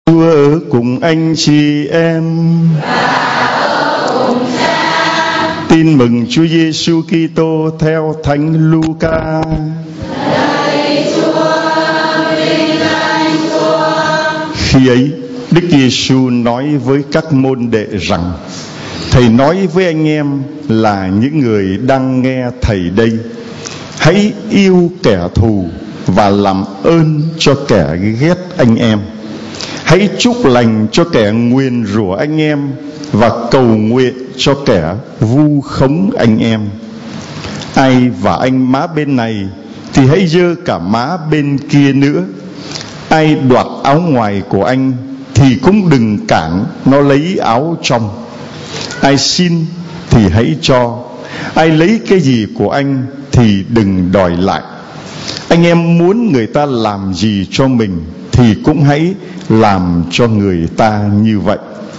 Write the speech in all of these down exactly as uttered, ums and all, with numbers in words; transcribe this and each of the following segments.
Chúa ở cùng anh chị em. Tin mừng Chúa Giêsu Kitô theo Thánh Luca. Khi ấy, Đức Giêsu nói với các môn đệ rằng: Thầy nói với anh em là những người đang nghe Thầy đây, hãy yêu kẻ thù và làm ơn cho kẻ ghét anh em. Hãy chúc lành cho kẻ nguyền rủa anh em và cầu nguyện cho kẻ vu khống anh em. Ai vả anh má bên này thì hãy giơ cả má bên kia nữa. Ai đoạt áo ngoài của anh thì cũng đừng cản nó lấy áo trong. Ai xin thì hãy cho. Ai lấy cái gì của anh thì đừng đòi lại. Anh em muốn người ta làm gì cho mình thì cũng hãy làm cho người ta như vậy.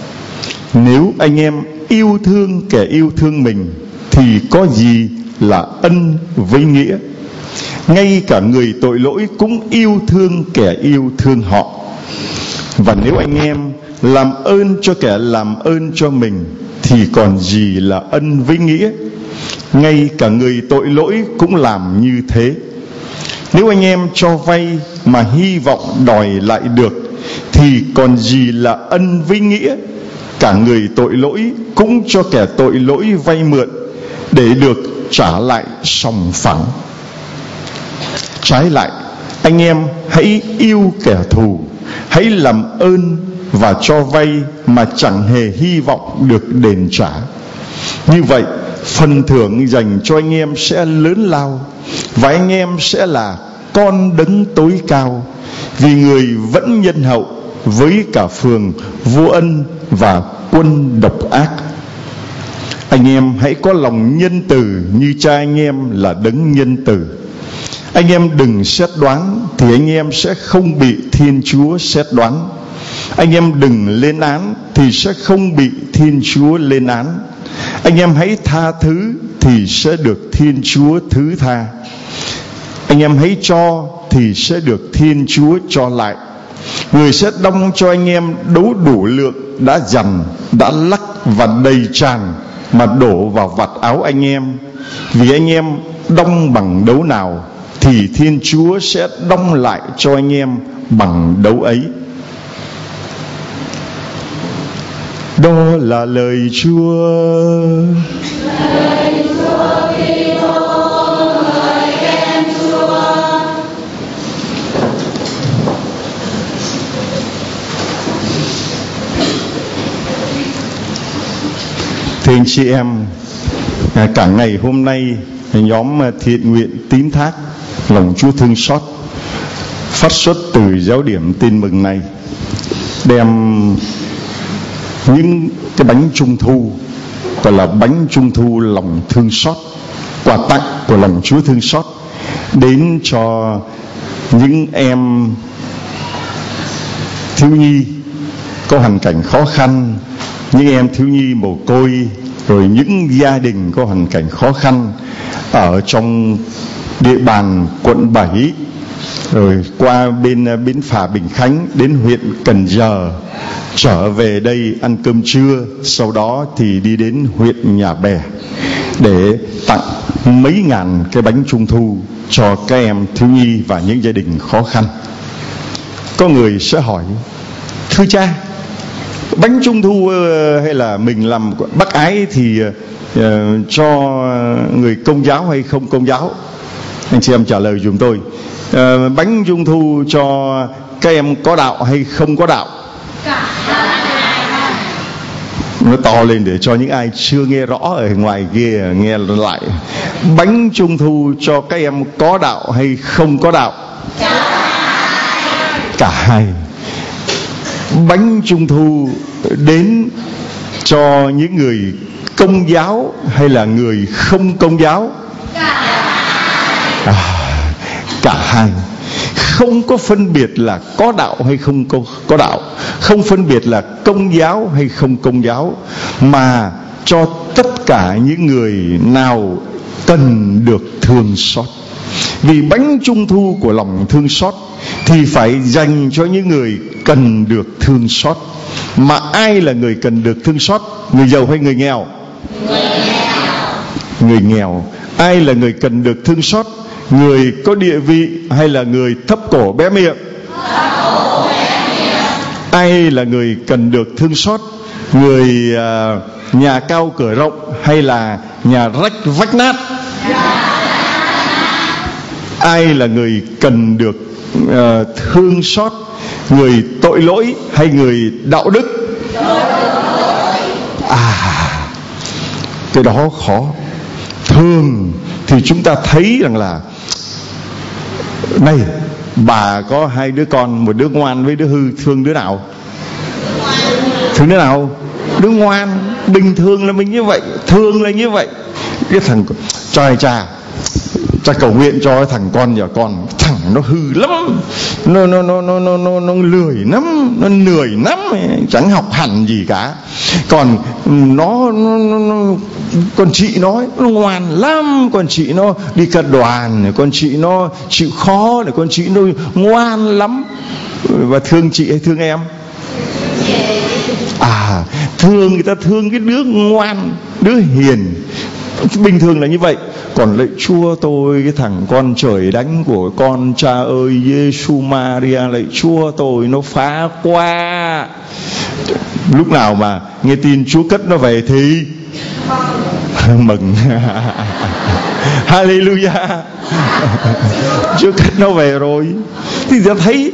Nếu anh em yêu thương kẻ yêu thương mình thì có gì là ân với nghĩa. Ngay cả người tội lỗi cũng yêu thương kẻ yêu thương họ. Và nếu anh em làm ơn cho kẻ làm ơn cho mình thì còn gì là ân với nghĩa. Ngay cả người tội lỗi cũng làm như thế. Nếu anh em cho vay mà hy vọng đòi lại được thì còn gì là ân với nghĩa. Cả người tội lỗi cũng cho kẻ tội lỗi vay mượn để được trả lại sòng phẳng. Trái lại, anh em hãy yêu kẻ thù, hãy làm ơn và cho vay mà chẳng hề hy vọng được đền trả. Như vậy, phần thưởng dành cho anh em sẽ lớn lao, và anh em sẽ là con đấng tối cao, vì người vẫn nhân hậu với cả phường vô ân và quân độc ác. Anh em hãy có lòng nhân từ như cha anh em là đấng nhân từ. Anh em đừng xét đoán thì anh em sẽ không bị Thiên Chúa xét đoán. Anh em đừng lên án thì sẽ không bị Thiên Chúa lên án. Anh em hãy tha thứ thì sẽ được Thiên Chúa thứ tha. Anh em hãy cho thì sẽ được Thiên Chúa cho lại. Người sẽ đong cho anh em đấu đủ lượng đã dằn, đã lắc và đầy tràn mà đổ vào vạt áo anh em. Vì anh em đong bằng đấu nào thì Thiên Chúa sẽ đong lại cho anh em bằng đấu ấy. Đó là lời Chúa. Lời Chúa Kitô, lời khen Chúa. Thưa anh chị em, cả ngày hôm nay nhóm thiện nguyện tín thác lòng Chúa thương xót phát xuất từ giáo điểm tin mừng này đem những cái bánh trung thu, gọi là bánh trung thu lòng thương xót, quà tặng của lòng Chúa thương xót đến cho những em thiếu nhi có hoàn cảnh khó khăn, những em thiếu nhi mồ côi, rồi những gia đình có hoàn cảnh khó khăn ở trong địa bàn quận bảy, rồi qua bên bến phà Bình Khánh đến huyện Cần Giờ, trở về đây ăn cơm trưa, sau đó thì đi đến huyện Nhà Bè để tặng mấy ngàn cái bánh trung thu cho các em thiếu nhi và những gia đình khó khăn. Có người sẽ hỏi: thưa cha, bánh trung thu hay là mình làm bác ái thì uh, cho người Công giáo hay không Công giáo? Anh chị em trả lời giùm tôi. Uh, bánh trung thu cho các em có đạo hay không có đạo? Nó to lên để cho những ai chưa nghe rõ ở ngoài kia nghe lại. Bánh trung thu cho các em có đạo hay không có đạo? Cả hai. Bánh trung thu đến cho những người Công giáo hay là người không Công giáo? À, cả hai. Không có phân biệt là có đạo hay không có, có đạo, không phân biệt là Công giáo hay không Công giáo, mà cho tất cả những người nào cần được thương xót. Vì bánh trung thu của lòng thương xót thì phải dành cho những người cần được thương xót. Mà ai là người cần được thương xót? Người giàu hay người nghèo? Người nghèo. Người nghèo. Ai là người cần được thương xót? Người có địa vị hay là người thấp cổ bé miệng? Ai là người cần được thương xót? Người uh, nhà cao cửa rộng hay là nhà rách vách nát? Ai là người cần được uh, thương xót? Người tội lỗi hay người đạo đức? À, cái đó khó. Thường thì chúng ta thấy rằng là này, bà có hai đứa con, một đứa ngoan với đứa hư, thương đứa nào? Thương đứa nào? Đứa ngoan. Bình thường là mình như vậy, thường là như vậy. Cái thằng trời cha, cha cầu nguyện cho cái thằng con nhà con, thằng nó hư lắm, nó nó nó nó nó nó, nó lười lắm, nó lười lắm, chẳng học hành gì cả. Còn nó, nó, nó, nó con chị nó nó ngoan lắm, con chị nó đi cả đoàn, con chị nó chịu khó, con chị nó ngoan lắm. Và thương chị hay thương em? À, thương người ta thương cái đứa ngoan, đứa hiền, bình thường là như vậy. Còn lạy Chúa tôi, cái thằng con trời đánh của con, cha ơi Giêsu Maria, lạy Chúa tôi nó phá quá. Lúc nào mà nghe tin Chúa cất nó về thì mừng. Hallelujah. Chúa cất nó về rồi. Thì ta thấy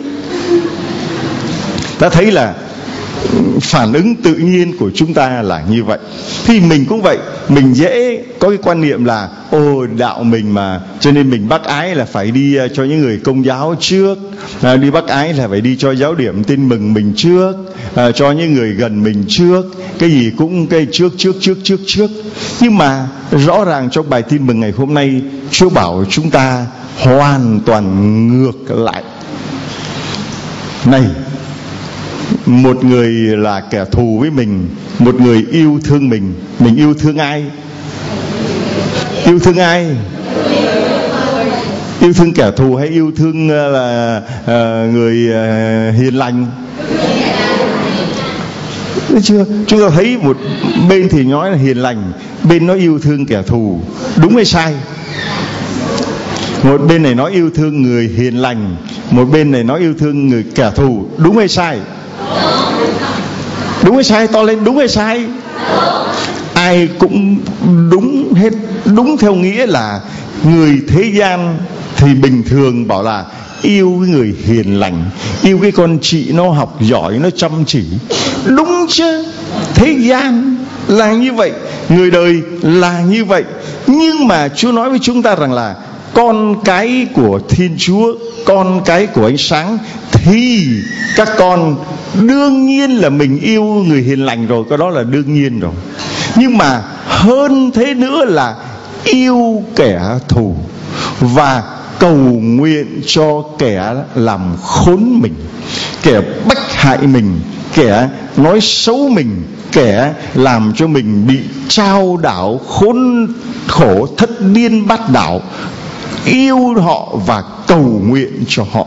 Ta thấy là phản ứng tự nhiên của chúng ta là như vậy. Thì mình cũng vậy. Mình dễ có cái quan niệm là ồ, đạo mình mà, cho nên mình bác ái là phải đi cho những người Công giáo trước, à, đi bác ái là phải đi cho giáo điểm tin mừng mình trước, à, cho những người gần mình trước, cái gì cũng cái trước trước trước trước trước. Nhưng mà rõ ràng trong bài tin mừng ngày hôm nay, Chúa bảo chúng ta hoàn toàn ngược lại. Này, một người là kẻ thù với mình, một người yêu thương mình. Mình yêu thương ai? Yêu thương ai? Yêu thương kẻ thù hay yêu thương là uh, người uh, hiền lành? Thấy chưa? Chúng ta thấy một bên thì nói là hiền lành, bên nó yêu thương kẻ thù. Đúng hay sai? Một bên này nói yêu thương người hiền lành, một bên này nói yêu thương người kẻ thù. Đúng hay sai? Đúng hay sai? To lên, đúng hay sai? Ai cũng đúng hết. Đúng theo nghĩa là người thế gian thì bình thường bảo là yêu cái người hiền lành, yêu cái con chị nó học giỏi, nó chăm chỉ. Đúng chứ? Thế gian là như vậy, người đời là như vậy. Nhưng mà Chúa nói với chúng ta rằng là con cái của Thiên Chúa, con cái của ánh sáng, thì các con đương nhiên là mình yêu người hiền lành rồi, cái đó là đương nhiên rồi. Nhưng mà hơn thế nữa là yêu kẻ thù và cầu nguyện cho kẻ làm khốn mình, kẻ bách hại mình, kẻ nói xấu mình, kẻ làm cho mình bị trao đảo, khốn khổ, thất điên bát đảo. Yêu họ và cầu nguyện cho họ.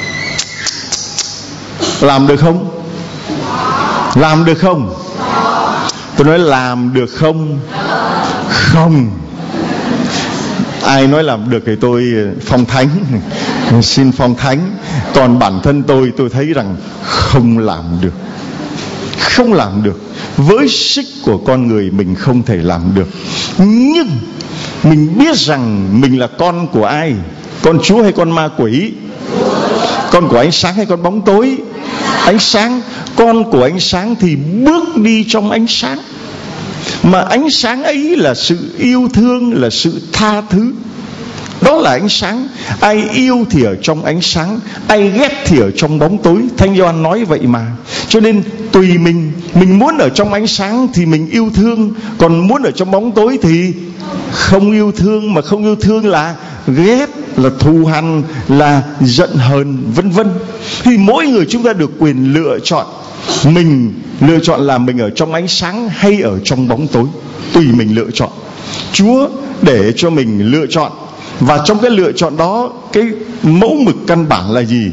Làm được không? Làm được không? Tôi nói làm được không? Không. Ai nói làm được thì tôi phong thánh, xin phong thánh. Còn bản thân tôi, tôi thấy rằng không làm được. Không làm được. Với sức của con người mình không thể làm được. Nhưng mình biết rằng mình là con của ai? Con Chúa hay con ma quỷ? Con của ánh sáng hay con bóng tối? Ánh sáng. Con của ánh sáng thì bước đi trong ánh sáng. Mà ánh sáng ấy là sự yêu thương, là sự tha thứ. Đó là ánh sáng. Ai yêu thì ở trong ánh sáng, ai ghét thì ở trong bóng tối. Thánh Gioan nói vậy mà. Cho nên tùy mình. Mình muốn ở trong ánh sáng thì mình yêu thương, còn muốn ở trong bóng tối thì không yêu thương. Mà không yêu thương là ghét, là thù hằn, là giận hờn, vân vân. Thì mỗi người chúng ta được quyền lựa chọn. Mình lựa chọn là mình ở trong ánh sáng hay ở trong bóng tối. Tùy mình lựa chọn. Chúa để cho mình lựa chọn. Và trong cái lựa chọn đó, cái mẫu mực căn bản là gì?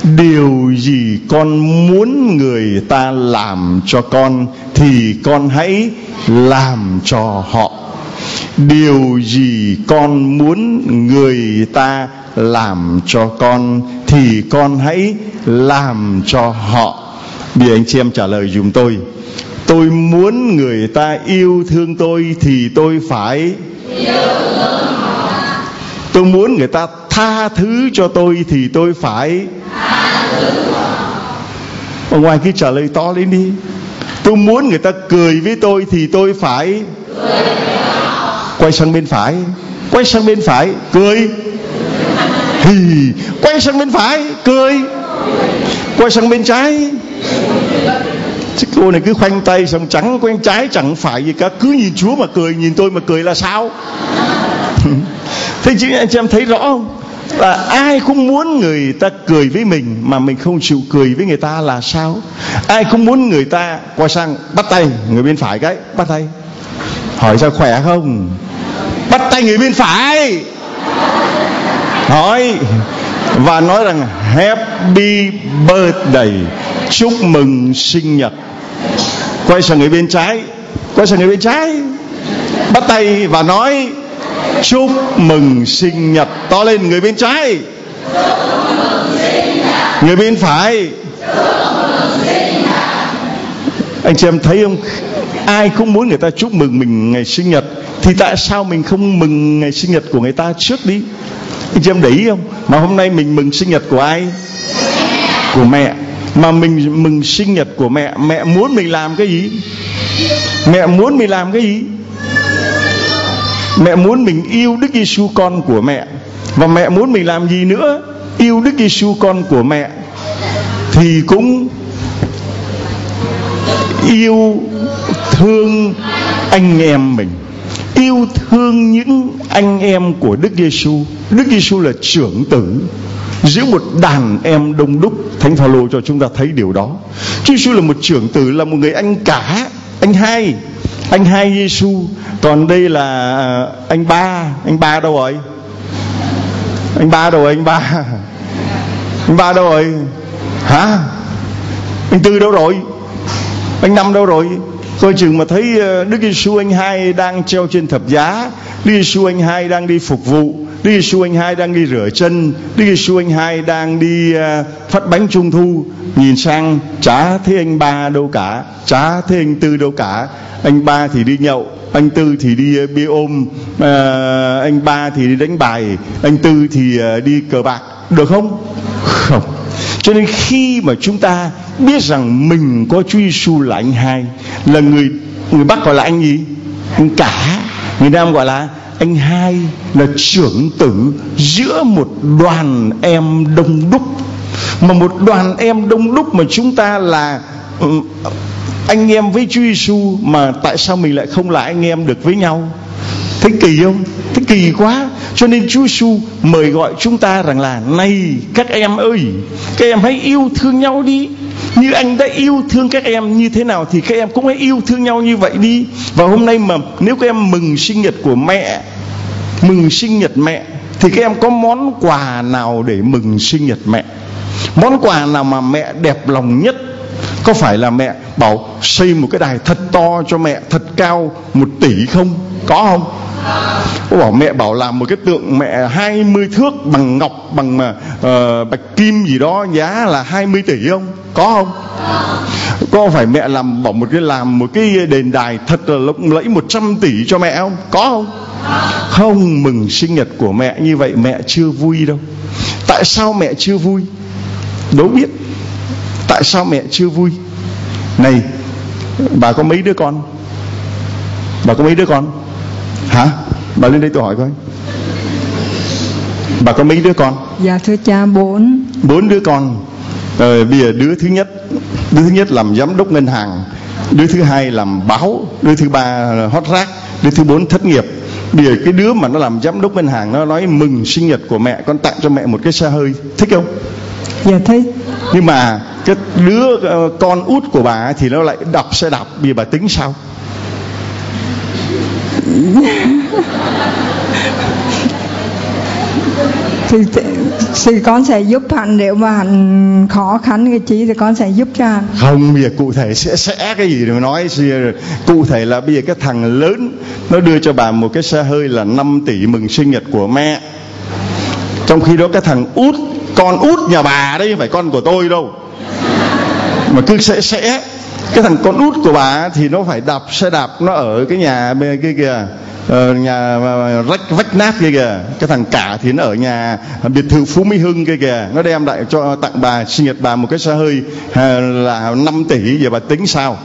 điều gì con muốn người ta làm cho con thì con hãy làm cho họ. Điều gì con muốn người ta làm cho con thì con hãy làm cho họ. Bây giờ anh chị em trả lời dùm tôi. Tôi muốn người ta yêu thương tôi thì tôi phải yêu thương họ. Tôi muốn người ta tha thứ cho tôi thì tôi phải tha thứ họ. Ở ngoài kia trả lời to lên đi. Tôi muốn người ta cười với tôi thì tôi phải cười với họ. Quay sang bên phải. Quay sang bên phải cười. Hì. Quay sang bên phải cười. Quay sang bên trái. Chứ cô này cứ khoanh tay xong trắng quen trái chẳng phải gì cả, cứ nhìn Chúa mà cười, nhìn tôi mà cười là sao? Thế chứ anh chị em thấy rõ không? Là ai cũng muốn người ta cười với mình mà mình không chịu cười với người ta là sao? Ai cũng muốn người ta quay sang bắt tay người bên phải cái, bắt tay. Hỏi sao khỏe không? Bắt tay người bên phải. Hỏi và nói rằng Happy birthday, chúc mừng sinh nhật. Quay sang người bên trái, quay sang người bên trái, bắt tay và nói chúc mừng sinh nhật. To lên người bên trái, người bên phải. Anh chị em thấy không? Ai cũng muốn người ta chúc mừng mình ngày sinh nhật, thì tại sao mình không mừng ngày sinh nhật của người ta trước đi? Anh chị em để ý không? Mà hôm nay mình mừng sinh nhật của ai? Của mẹ. Mà mình mừng sinh nhật của mẹ, mẹ muốn mình làm cái gì? Mẹ muốn mình làm cái gì? Mẹ muốn mình yêu Đức Giêsu con của mẹ. Và mẹ muốn mình làm gì nữa? Yêu Đức Giêsu con của mẹ thì cũng yêu thương anh em mình, yêu thương những anh em của Đức Giêsu. Đức Giêsu là trưởng tử giữa một đàn em đông đúc. Thánh Phaolô cho chúng ta thấy điều đó. Chúa Giêsu là một trưởng tử, là một người anh cả, anh hai, anh hai Giêsu. Còn đây là anh ba. Anh ba đâu rồi? Anh ba đâu rồi? Anh ba anh ba đâu rồi? Hả? Anh Tư đâu rồi? Anh Năm đâu rồi? Coi chừng mà thấy Đức Giêsu anh hai đang treo trên thập giá, Đức Giêsu anh hai đang đi phục vụ, Đức Giêsu anh hai đang đi rửa chân, Đức Giêsu anh hai đang đi uh, phát bánh trung thu, nhìn sang chả thấy anh ba đâu cả, chả thấy anh Tư đâu cả. Anh ba thì đi nhậu, anh Tư thì đi uh, bia ôm, uh, anh ba thì đi đánh bài, anh Tư thì uh, đi cờ bạc. Được không? Không. Cho nên khi mà chúng ta biết rằng mình có Chúa Giêsu là anh hai, là người người Bắc gọi là anh gì? Anh cả. Người Nam gọi là anh hai, là trưởng tử giữa một đoàn em đông đúc. Mà một đoàn em đông đúc mà chúng ta là um, anh em với Chúa Giêsu, mà tại sao mình lại không là anh em được với nhau? Thấy kỳ không? Thấy kỳ quá. Cho nên Chúa Giêsu mời gọi chúng ta rằng là: này các em ơi, các em hãy yêu thương nhau đi. Như anh đã yêu thương các em như thế nào thì các em cũng hãy yêu thương nhau như vậy đi. Và hôm nay mà nếu các em mừng sinh nhật của mẹ, mừng sinh nhật mẹ, thì các em có món quà nào để mừng sinh nhật mẹ? Món quà nào mà mẹ đẹp lòng nhất? Có phải là mẹ bảo xây một cái đài thật to cho mẹ, thật cao một tỷ không? Có không? Có bảo mẹ bảo làm một cái tượng mẹ hai mươi thước bằng ngọc, bằng uh, bạch kim gì đó, giá là hai mươi tỷ không? Có không? Có phải mẹ làm bảo một cái làm một cái đền đài thật là lộng lẫy một trăm tỷ cho mẹ không? Có không? Không. Mừng sinh nhật của mẹ như vậy mẹ chưa vui đâu. Tại sao mẹ chưa vui? Đố biết. Tại sao mẹ chưa vui? Này, bà có mấy đứa con? Bà có mấy đứa con? Hả? Bà lên đây tôi hỏi coi. Bà có mấy đứa con? Dạ thưa cha, bốn. Bốn đứa con. Rồi bây giờ đứa thứ nhất, đứa thứ nhất làm giám đốc ngân hàng, đứa thứ hai làm báo, đứa thứ ba hot rác, đứa thứ bốn thất nghiệp. Bây giờ cái đứa mà nó làm giám đốc ngân hàng nó nói mừng sinh nhật của mẹ, con tặng cho mẹ một cái xe hơi, thích không? Dạ thích. Nhưng mà cái đứa con út của bà thì nó lại đạp xe đạp, bây giờ bà tính sao? Thì, thì con sẽ giúp hắn, nếu mà hắn khó khăn cái chí thì con sẽ giúp cho hắn. Không, bây giờ cụ thể sẽ sẽ cái gì mà nói. Cụ thể là bây giờ cái thằng lớn nó đưa cho bà một cái xe hơi là năm tỷ mừng sinh nhật của mẹ, trong khi đó cái thằng út, con út nhà bà đấy, không phải con của tôi đâu, mà cứ sẽ sẽ cái thằng con út của bà thì nó phải đạp xe đạp, nó ở cái nhà bên kia kìa, ờ, nhà rách vách nát kia kìa. Cái thằng cả thì nó ở nhà biệt thự Phú Mỹ Hưng kia kìa. Nó đem lại cho tặng bà sinh nhật bà một cái xe hơi à, là năm tỷ. Giờ bà tính sao?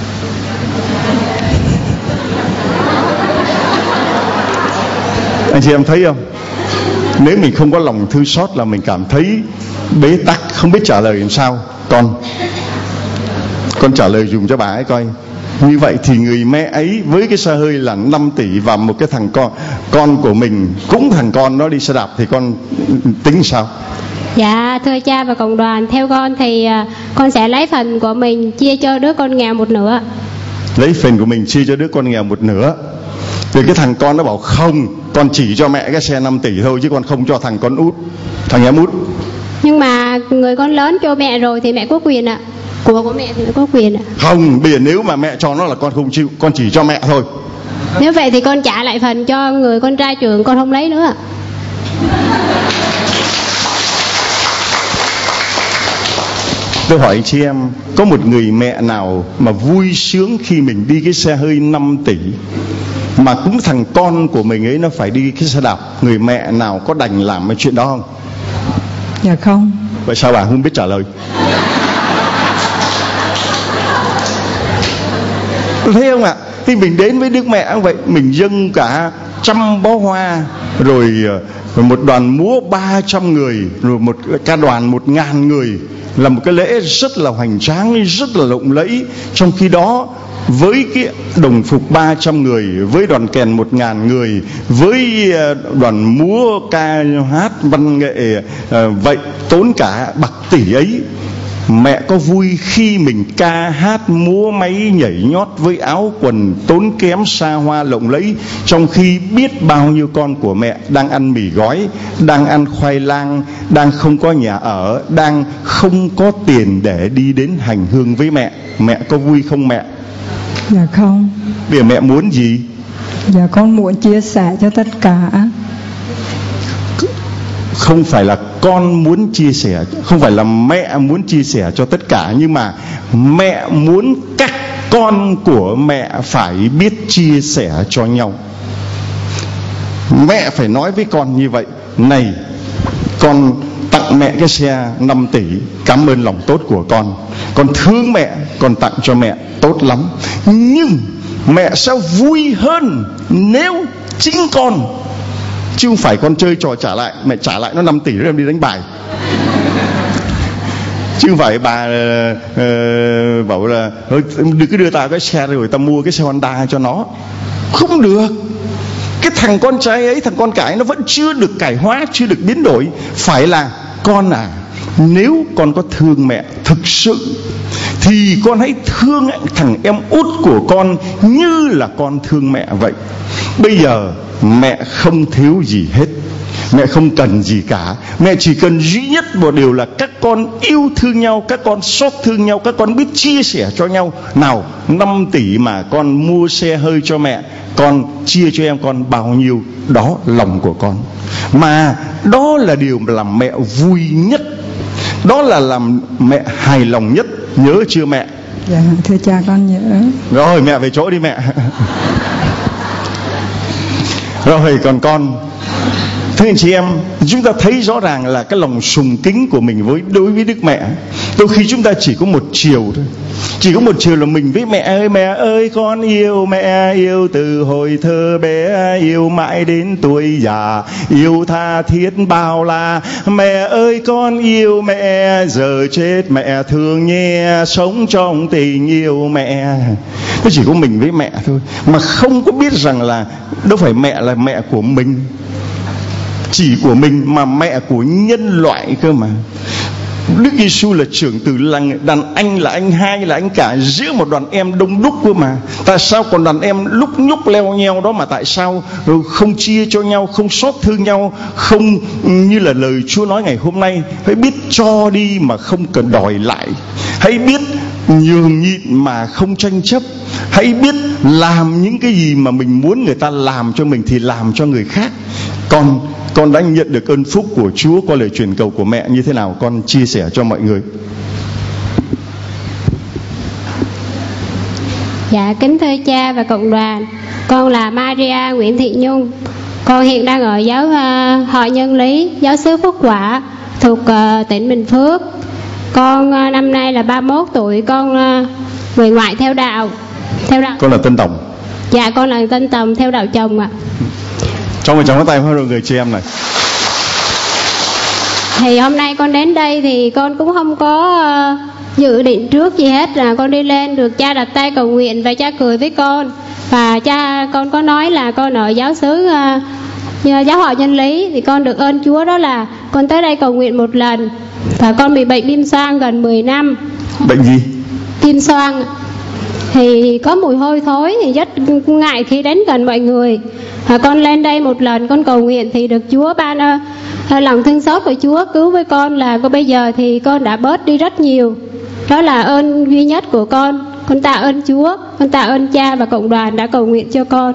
Anh chị em thấy không? Nếu mình không có lòng thương xót là mình cảm thấy bế tắc, không biết trả lời làm sao. Con Con trả lời dùng cho bà ấy coi. Như vậy thì người mẹ ấy với cái xe hơi là năm tỷ và một cái thằng con con của mình cũng thằng con nó đi xe đạp thì con tính sao? Dạ thưa cha và cộng đoàn, theo con thì con sẽ lấy phần của mình chia cho đứa con nghèo một nửa. Lấy phần của mình chia cho đứa con nghèo một nửa. Thì cái thằng con nó bảo không, con chỉ cho mẹ cái xe năm tỷ thôi chứ con không cho thằng con út, thằng em út. Nhưng mà người con lớn cho mẹ rồi thì mẹ có quyền ạ. Của của mẹ thì mẹ có quyền ạ. Không, bây giờ nếu mà mẹ cho nó là con không chịu, con chỉ cho mẹ thôi. Nếu vậy thì con trả lại phần cho người con trai trưởng, con không lấy nữa. Tôi hỏi chị em, có một người mẹ nào mà vui sướng khi mình đi cái xe hơi năm tỷ mà cũng thằng con của mình ấy nó phải đi cái xe đạp? Người mẹ nào có đành làm cái chuyện đó không? Dạ không. Vậy sao bà không biết trả lời? Thấy không ạ? Thì mình đến với Đức Mẹ vậy, mình dâng cả trăm bó hoa, rồi, rồi một đoàn múa ba trăm người, rồi một ca đoàn một ngàn người, là một cái lễ rất là hoành tráng, rất là lộng lẫy. Trong khi đó với cái đồng phục ba trăm người, với đoàn kèn một ngàn người, với đoàn múa ca hát văn nghệ vậy tốn cả bạc tỷ ấy, mẹ có vui khi mình ca hát múa máy nhảy nhót với áo quần tốn kém xa hoa lộng lẫy, trong khi biết bao nhiêu con của mẹ đang ăn mì gói, đang ăn khoai lang, đang không có nhà ở, đang không có tiền để đi đến hành hương với mẹ? Mẹ có vui không mẹ? Dạ không. Bây giờ mẹ muốn gì? Dạ con muốn chia sẻ cho tất cả. Không phải là con muốn chia sẻ, không phải là mẹ muốn chia sẻ cho tất cả, nhưng mà mẹ muốn các con của mẹ phải biết chia sẻ cho nhau. Mẹ phải nói với con như vậy: này, con tặng mẹ cái xe năm tỷ, cảm ơn lòng tốt của con, con thương mẹ, con tặng cho mẹ tốt lắm, nhưng mẹ sẽ vui hơn nếu chính con, chứ không phải con chơi trò trả lại, mẹ trả lại nó năm tỷ rồi em đi đánh bài. Chứ không phải bà uh, bảo là đừng cứ đưa tao cái xe rồi tao mua cái xe Honda cho nó. Không được. Cái thằng con trai ấy, thằng con cái nó vẫn chưa được cải hóa, chưa được biến đổi. Phải là con à, nếu con có thương mẹ thực sự thì con hãy thương thằng em út của con như là con thương mẹ vậy. Bây giờ mẹ không thiếu gì hết, mẹ không cần gì cả. Mẹ chỉ cần duy nhất một điều là các con yêu thương nhau, các con xót thương nhau, các con biết chia sẻ cho nhau. Nào, năm tỷ mà con mua xe hơi cho mẹ, con chia cho em con bao nhiêu, đó lòng của con. Mà đó là điều mà làm mẹ vui nhất, đó là làm mẹ hài lòng nhất. Nhớ chưa mẹ? Dạ thưa cha con nhớ. Rồi mẹ về chỗ đi mẹ. Rồi còn con, thưa anh chị em, chúng ta thấy rõ ràng là cái lòng sùng kính của mình với đối với Đức Mẹ. Đôi khi chúng ta chỉ có một chiều thôi, chỉ có một chiều là mình với mẹ ơi, mẹ ơi con yêu mẹ, yêu từ hồi thơ bé, yêu mãi đến tuổi già, yêu tha thiết bao la. Mẹ ơi con yêu mẹ, giờ chết mẹ thương nhé, sống trong tình yêu mẹ. Nó chỉ có mình với mẹ thôi, mà không có biết rằng là đâu phải mẹ là mẹ của mình, chỉ của mình, mà mẹ của nhân loại cơ mà. Đức Giêsu là trưởng tử, là đàn anh, là anh hai, là anh cả giữa một đoàn em đông đúc cơ mà. Tại sao còn đàn em lúc nhúc leo nheo đó mà tại sao không chia cho nhau, không xót thương nhau, không như là lời Chúa nói ngày hôm nay, hãy biết cho đi mà không cần đòi lại, hãy biết nhường nhịn mà không tranh chấp, hãy biết làm những cái gì mà mình muốn người ta làm cho mình thì làm cho người khác. Con con đã nhận được ơn phúc của Chúa qua lời truyền cầu của mẹ như thế nào, con chia sẻ cho mọi người. Dạ, kính thưa cha và cộng đoàn, con là Maria Nguyễn Thị Nhung. Con hiện đang ở giáo uh, hội Nhân Lý, giáo xứ Phúc Quả, thuộc uh, tỉnh Bình Phước. Con uh, năm nay là ba mươi mốt tuổi, con uh, người ngoại theo đạo. Theo đạo. Con là Tân Tòng. Dạ, con là Tân Tòng theo đạo chồng ạ. Trong và trong cái tay rồi người chị em này. Thì hôm nay con đến đây thì con cũng không có uh, dự định trước gì hết, là con đi lên được cha đặt tay cầu nguyện và cha cười với con. Và cha con có nói là con ở giáo xứ uh, giáo hội Nhân Lý, thì con được ơn Chúa đó là con tới đây cầu nguyện một lần. Và con bị bệnh viêm xoang gần mười năm. Bệnh gì? Viêm xoang. Thì có mùi hôi thối, thì rất ngại khi đến gần mọi người. Và con lên đây một lần con cầu nguyện thì được Chúa ban uh, lòng thương xót của Chúa cứu với con, là con bây giờ thì con đã bớt đi rất nhiều. Đó là ơn duy nhất của con. Con tạ ơn Chúa, con tạ ơn cha và cộng đoàn đã cầu nguyện cho con.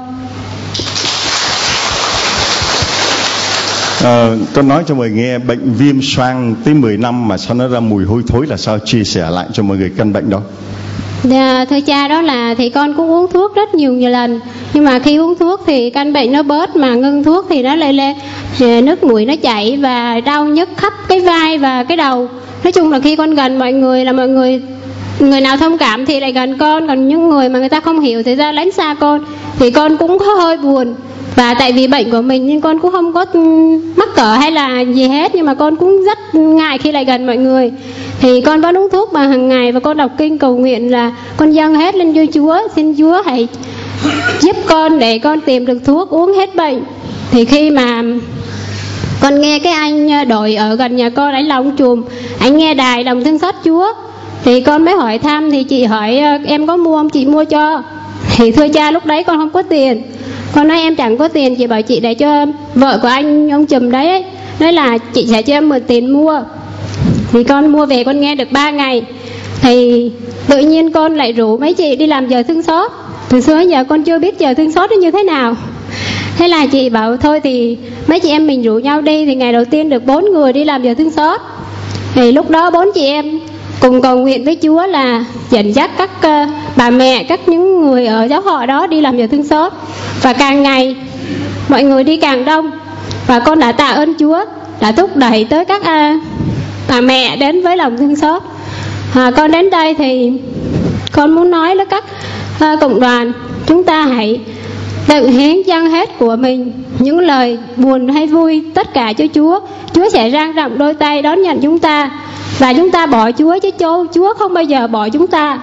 À, con nói cho mọi người nghe, bệnh viêm xoang tới mười năm mà sao nó ra mùi hôi thối là sao? Chia sẻ lại cho mọi người căn bệnh đó. Dạ, thưa cha, đó là thì con cũng uống thuốc rất nhiều nhiều lần, nhưng mà khi uống thuốc thì căn bệnh nó bớt, mà ngưng thuốc thì nó lên lên nước mũi nó chảy và đau nhức khắp cái vai và cái đầu. Nói chung là khi con gần mọi người là mọi người người nào thông cảm thì lại gần con, còn những người mà người ta không hiểu thì ra lánh xa con. Thì con cũng có hơi buồn, và tại vì bệnh của mình nhưng con cũng không có mắc cỡ hay là gì hết, nhưng mà con cũng rất ngại khi lại gần mọi người. Thì con vẫn uống thuốc mà hàng ngày, và con đọc kinh cầu nguyện là con dâng hết lên cho Chúa, xin Chúa hãy giúp con để con tìm được thuốc uống hết bệnh. Thì khi mà con nghe cái anh đội ở gần nhà con, anh là ông Chùm, anh nghe đài lòng thương xót Chúa, thì con mới hỏi thăm, thì chị hỏi em có mua không, chị mua cho. Thì thưa cha, lúc đấy con không có tiền. Con nói em chẳng có tiền, chị bảo chị để cho vợ của anh ông Chùm đấy ấy. Nói là chị sẽ cho em mượn tiền mua. Thì con mua về con nghe được ba ngày, thì tự nhiên con lại rủ mấy chị đi làm giờ thương xót. Từ xưa đến giờ con chưa biết giờ thương xót nó như thế nào. Thế là chị bảo thôi thì mấy chị em mình rủ nhau đi. Thì ngày đầu tiên được bốn người đi làm giờ thương xót. Thì lúc đó bốn chị em cùng cầu nguyện với Chúa là dẫn dắt các uh, bà mẹ, các những người ở giáo hội đó đi làm giờ thương xót. Và càng ngày mọi người đi càng đông, và con đã tạ ơn Chúa đã thúc đẩy tới các uh, bà mẹ đến với lòng thương xót. À, con đến đây thì con muốn nói với các uh, cộng đoàn, chúng ta hãy tự hiến dâng hết của mình, những lời buồn hay vui tất cả cho Chúa. Chúa sẽ dang rộng đôi tay đón nhận chúng ta, và chúng ta bỏ Chúa chứ Chúa không bao giờ bỏ chúng ta.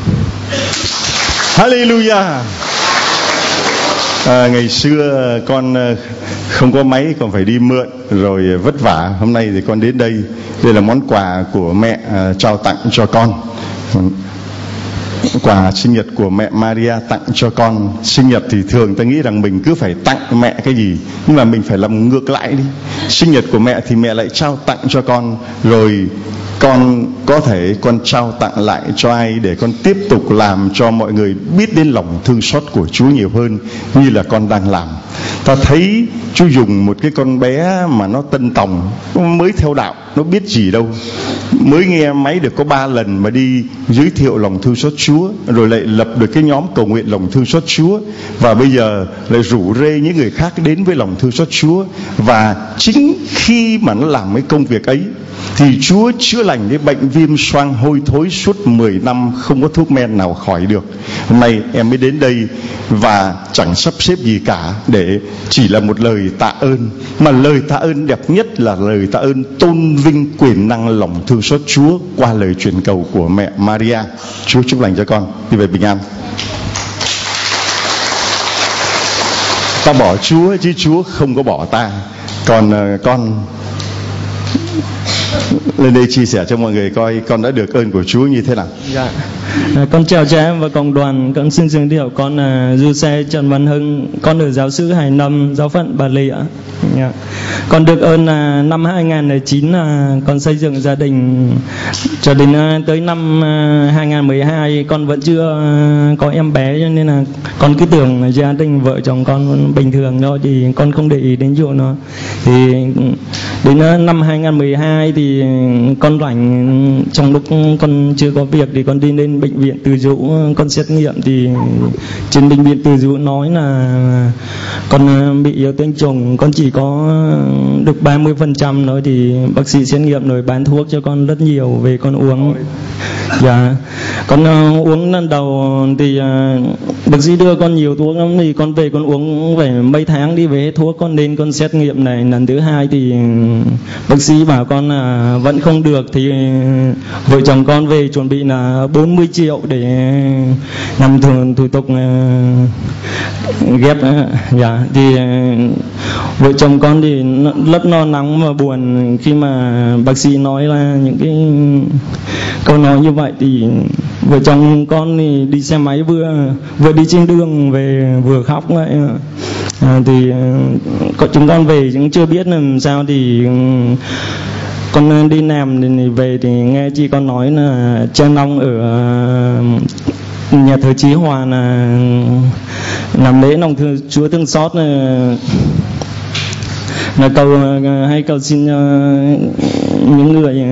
Hallelujah. À, ngày xưa con không có máy, còn phải đi mượn rồi vất vả. Hôm nay thì con đến đây, đây là món quà của mẹ à, trao tặng cho con. Quà sinh nhật của mẹ Maria tặng cho con. Sinh nhật thì thường ta nghĩ rằng mình cứ phải tặng mẹ cái gì, nhưng mà mình phải làm ngược lại đi. Sinh nhật của mẹ thì mẹ lại trao tặng cho con, rồi con có thể con trao tặng lại cho ai để con tiếp tục làm cho mọi người biết đến lòng thương xót của Chúa nhiều hơn, như là con đang làm. Ta thấy Chúa dùng một cái con bé mà nó Tân Tòng, nó mới theo đạo, nó biết gì đâu, mới nghe máy được có ba lần mà đi giới thiệu lòng thương xót Chúa, rồi lại lập được cái nhóm cầu nguyện lòng thương xót Chúa, và bây giờ lại rủ rê những người khác đến với lòng thương xót Chúa. Và chính khi mà nó làm cái công việc ấy thì Chúa chữa lành cái bệnh viêm xoang hôi thối suốt mười năm, không có thuốc men nào khỏi được. Hôm nay em mới đến đây và chẳng sắp xếp gì cả, để chỉ là một lời tạ ơn, mà lời tạ ơn đẹp nhất là lời tạ ơn tôn vinh quyền năng lòng thương xót Chúa qua lời truyền cầu của mẹ Maria. Chúa chúc lành cho con, đi về bình an. Ta bỏ Chúa chứ Chúa không có bỏ ta. Còn uh, con Lên đây chia sẻ cho mọi người coi con đã được ơn của Chúa như thế nào. Dạ. À, con chào cha em và cộng đoàn. Con xin giới thiệu con là Du Xe Trần Văn Hưng, con ở giáo xứ Hải Nâm, giáo phận Bà Rịa. Dạ. Con được ơn là năm hai không không chín là con xây dựng gia đình, cho đến tới năm hai không một hai con vẫn chưa có em bé, cho nên là con cứ tưởng là gia đình vợ chồng con bình thường thôi, thì con không để ý đến chỗ nó. Thì đến năm hai không một hai thì con rảnh, trong lúc con chưa có việc thì con đi lên bệnh viện Từ Dũ con xét nghiệm, thì trên bệnh viện Từ Dũ nói là con bị yếu tinh trùng, con chỉ có được ba mươi phần trăm thôi, thì bác sĩ xét nghiệm rồi bán thuốc cho con rất nhiều về con uống. Dạ, con uh, uống lần đầu thì uh, bác sĩ đưa con nhiều thuốc lắm, thì con về con uống phải mấy tháng đi về hết thuốc. Con đến con xét nghiệm này lần thứ hai thì bác sĩ bảo con là uh, vẫn không được, thì uh, vợ chồng con về chuẩn bị là bốn mươi triệu để làm thủ, thủ tục uh, ghép. Uh, dạ, thì uh, vợ chồng con thì rất lo lắng và buồn khi mà bác sĩ nói là những cái câu nói như vậy. Thì vợ chồng con thì đi xe máy vừa vừa đi trên đường về vừa khóc vậy. À, thì có chúng con về cũng chưa biết làm sao, thì con đi làm thì về thì nghe chị con nói là cha Long ở nhà thờ Chí Hòa là làm lễ lòng thương Chúa thương xót, là, là cầu hay cầu xin những người.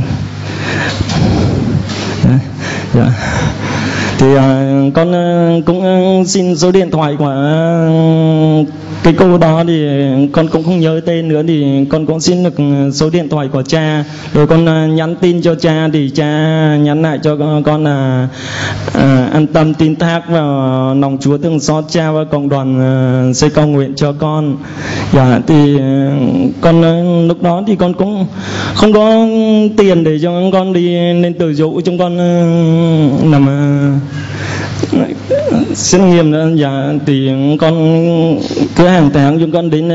Dạ. Thì uh, con uh, cũng uh, xin số điện thoại của uh, cái cô đó, thì con cũng không nhớ tên nữa, thì con cũng xin được số điện thoại của cha, rồi con uh, nhắn tin cho cha, thì cha nhắn lại cho con, con là uh, an tâm tin thác vào lòng Chúa thương xót cha và cộng đoàn uh, sẽ cầu nguyện cho con. Dạ, thì uh, con uh, lúc đó thì con cũng không có tiền để cho con đi lên Từ Dũ, chúng con uh, làm uh, xét nghiệm nữa. Dạ, thì con cứ hàng tháng chúng con đến